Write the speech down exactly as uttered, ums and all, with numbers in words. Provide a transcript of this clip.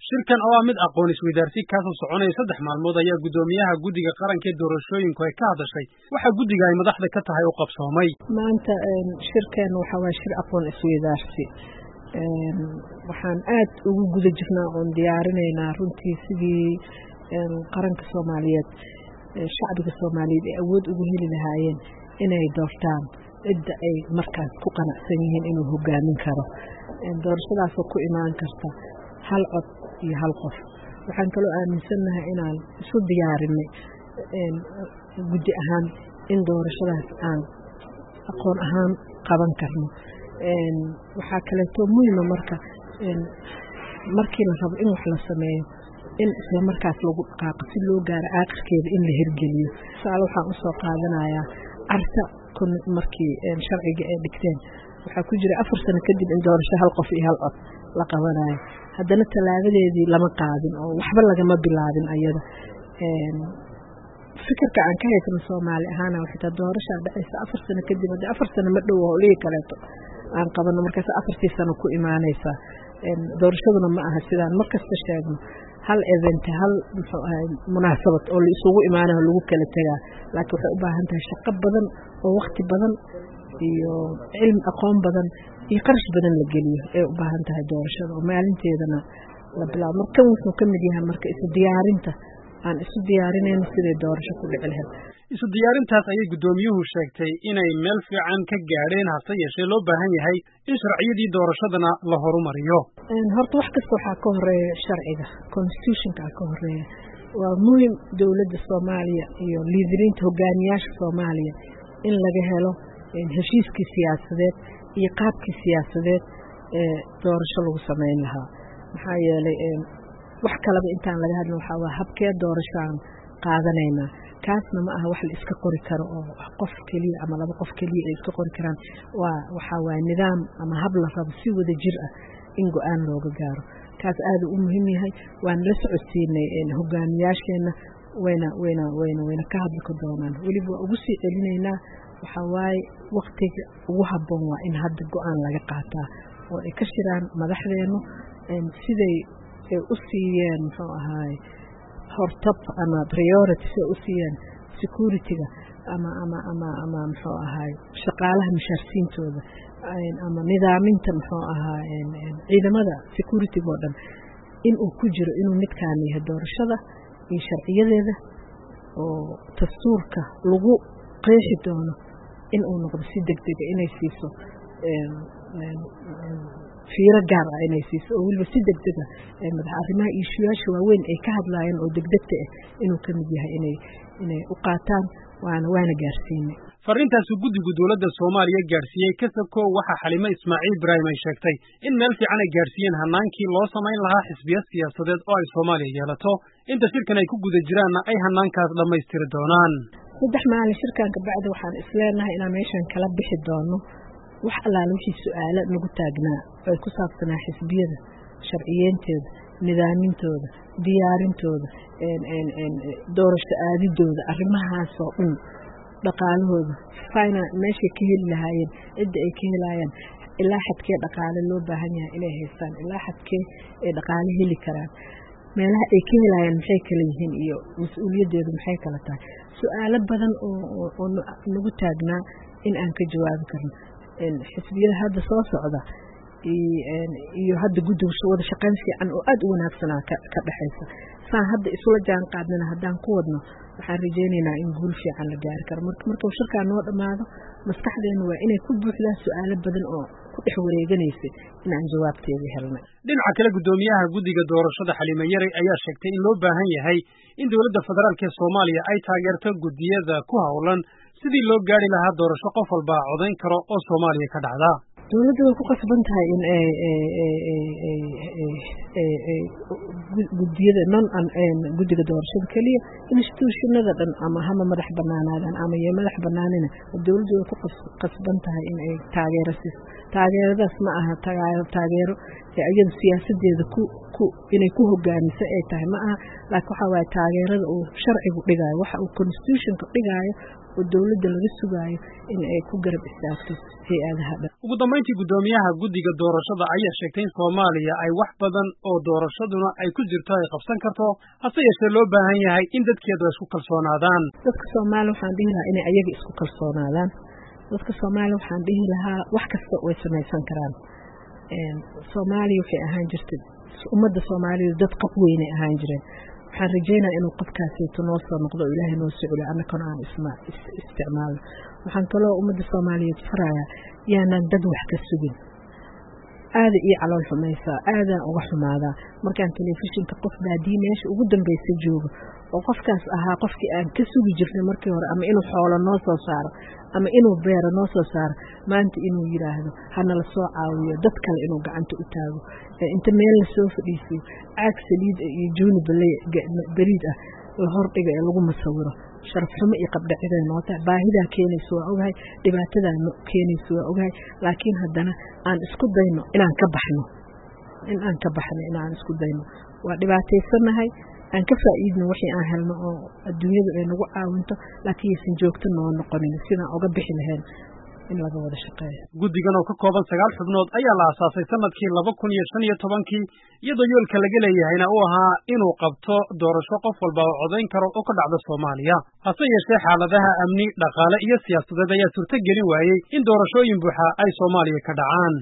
shirkan oo ah mid aqoon isweydaarsi kaasoo soconaya saddex maalmood ayaa guddoomiyaha guddiga qaranka ee doorashooyinku ay ka hadashay waxa guddiga ay madaxda ka tahay u qabsoomay. maanta shirkan waxa waa shir aqoon isweydaarsi waxaan aad ugu guda jirnaa oon diyaarinaynaa runtii sidii qaranka Soomaaliyeed shacbiga Soomaaliyeed ay awood ugu heli lahaayeen inay doortaan cidda ay markaas ku qanacsan yihiin inuu hogaamin karo doorashadaas oo ku imaan karta hal cod iyo hal qof. waxaan kaloo aaminsanahay inaan isu diyaarinay guddi ahaan in doorashadaas aan aqoon ahaan qaban karno. waxaa kaleeto muhiima marka markii la rabo in wax la sameeyo in isla markaas lagu dhaqaaqo si loo gaaro aakhirkeeda in la hirgeliyo. tusaale waxaan usoo qaadanayaa arta markii sharciga ay dhigteen waxaa ku jira afar sano kadib in doorasho hal qof iyo hal cod la qabanayo, haddana talaabadeedii lama qaadin oo waxba lagama bilaabin ayada. fikirka aan ka haysano Soomaali ahaana waxay doorashaa dhacaysa afar sano kadib, hadda afar sano ma dhow oo lihi kaleeto aan qabano markaas afartii sano ku imaanaysa. doorashaduna ma aha sidaan markasta sheegno hal event hal muxuu ahay munaasabad oo la isugu imaanayo lagu kala tagaa, laakiin waxay u baahan tahay shaqo badan oo waqti badan iyo cilmi aqoon badan iyo qarash badan la geliyo ee u baahan tahay doorashada oo maalinteedana la bilaabo. marka wuxuu ka mid yahay marka isu diyaarinta aan isu diyaarinayno sidii doorasho ku dhici lahayd. isu diyaarintaas ayay guddoomiyuhu sheegtay inay meel fiican ka gaadheen, hase yeeshee loo baahan yahay in sharciyadii doorashadana la horumariyo. horta wax kasta waxaa ka horeeya sharciga, constitutionka ka horeeya. waa muhiim dowladda Soomaaliya iyo liidiriinta hogaamiyaasha Soomaaliya in laga helo heshiiskii siyaasadeed iyo qaabkii siyaasadeed ee doorasho lagu sameyn lahaa. maxaa yeelay wax kalaba intaan laga hadlin waxaa waa habkee doorashaan qaadanaynaa. kaasna ma aha wax la iska qori karo oo qof keliya ama laba qof keliya ay iska qori karaan. waa waxaa waa nidaam ama hab la rabo si wada jir ah in go-aan looga gaaro. kaas aad u muhiim yahay. waan la socodsiinay hogaamiyaasheenna wayna wayna wayna wayna ka hadli ka doonaan. weliba waa ugu sii celinaynaa waxaa waaye waqtiga ugu habboon waa in hadda go-aan laga qaataa oo ay ka shiraan madaxdeennu siday ay u siiyeen muxuu ahaay hortab ama priority si ay u siiyeen security-ga ama ama ama ama muxuu ahaay shaqaalaha mushaarsiintooda ama nidaaminta muxuu ahaa ciidamada security-ga oo dhan in uu ku jiro inuu midkaan yahay doorashada iyo sharciyadeeda oo dastuurka lagu qeexi doono in uu noqdo si degdega inay siiso fiiro gaar ah inay siiso oo weliba si degdega madax arrimaha iishuyaasha waaweyn ay ka hadlaayeen oo degdegta ah inuu ka mid yahay inay inay u qaataan waana waana gaarsiinay. fariintaasi guddiga dowladda Soomaaliya gaarsiiyey kasako waxa Xalimo Ismaaciil Ibraahim ay sheegtay in meel fiican ay gaarsiiyeen hanaankii loo samayn lahaa xisbiya siyaasadeed oo ay Soomaaliya yeelato inta shirkan ay ku guda jiraanna ay hanaankaas dhammaystiri doonaan. saddex maalin shirkan ka bacdi waxaan isleenahay inaan meeshan kala bixi doono wax allaale wixii su'aalo nagu taagnaa oo ku saabsanaa xisbiyada sharciyeentooda, nidaamintooda, diyaarintooda, doorasho aadidooda, arrimahaas oo dhan dhaqaalahooda fayna meeshay ka heli lahaayeen cidda ay ka helayaan ilaa xadkee dhaqaale loo baahan yahay inay haystaan ilaa xadkee ay dhaqaale heli karaan meelaha ay ka helayaan maxay kala yihiin iyo mas-uuliyaddeedu maxay kala tahay. su'aalo badan oo oo nagu taagnaa in aan ka jawaabi karno. xisbiyada hadda soo socda iyo hadda guddiga wada shaqayn fiican oo aad u wanaagsanaa ka dhaxaysa. saan hadda isula jaan qaadnana haddaan ku wadno waxaan rajaynaynaa in guul fiican la gaari karo. marka shirkaan noo dhammaado maskaxdeenu waa inay ku buuxdaan su'aalo badan oo ku dhex wareeganaysay in aan jawaabteedii helnay. dhinaca kale guddoomiyaha guddiga doorashada Xalimo Yaray ayaa sheegtay in loo baahan yahay in dowladda federaalka ee Soomaaliya ay taageerto guddiyada ku hawlan sidii loo gaari lahaa doorasho qof walba codayn karo oo Soomaaliya ka dhacda. dowladdu way ku qasban tahay in ay guddiyada non guddiga doorashada kaliya institutionada dhan ama hama madax banaanaadaan ama iyo madax banaanina dowladdu way ku qasban tahay in ay taageero siiso. taageeradaas ma aha taageero ayada siyaasadeeda ku ku inay ku hogaamiso ay tahay ma aha laakiin waxa waaye taageerada uu sharcigu dhigayo waxa uu constitutionka dhigayo oo dawladda laga sugaayo in ay ku garab istaagto hay-adaha dhan. Ugu dambeyntii guddoomiyaha guddiga doorashada ayaa sheegtay in Soomaaliya ay wax badan oo doorashaduna ay ku jirto ay qabsan karto hase yeeshee loo baahan yahay in dadkeedu isku kalsoonaadaan. Dadka Soomaaliya waxaan dhihi lahaa inay ayaga isku kalsoonaadaan. Dadka Soomaaliya waxaan dhihi lahaa wax kasta way samaysan karaan. Een Soomaaliya waxay ahaan jirtay ummadda Soomaaliyeed dad qab weyn ay ahaan jireen. waxaan rajaynayaa inuu qofkaasi noo soo noqdo ilaahay noo socdo annagana aan isma isticmaalno waxaan kaloo ummadda Soomaaliyeed farayaa yaanaan dad wax ka sugin aad iyo calool xumaysa aad uga xumaada markaan telefishinka qof baadii meesha ugu dambeysay joogo oo qofkaas ahaa qofkii aan ka sugi jirnay markii hore ama inuu xoolo noo soo saaro ama inuu beero noo soo saaro maanta inuu yiraahdo hana la soo caawiyo dad kale inuu gacanta u taago inta meel la soo fadhiisiyo caag saliid iyo jooni bariid ah la hordhiga ee lagu masawiro sharaf xumo iyo qabdhacida noota baahida keenayso waa ogahay dhibaatada keenayso waa ogahay laakiin haddana aan isku dayno inaan ka baxno in aan ka baxno inaan isku dayno waa dhibaataysanahay aan ka faa'iidno wixii aan helno oo adduunyada ay nagu caawinto laakiin aysan joogto noo noqonin sidaan uga bixi lahayn in laga wada shaqeeyo. Guddigan oo ka kooban sagaal xubnood ayaa la aasaasay sanadkii laba kun iyo shan iyo tobankii iyadoo yoolka laga leeyahayna uu ahaa inuu qabto doorasho qof walba oo codayn karo oo ka dhacda Soomaaliya. Hase yeeshee xaaladaha amni, dhaqaale iyo siyaasadeed ayaa suurtagelin waayey in doorashooyin buuxa ay Soomaaliya ka dhacaan.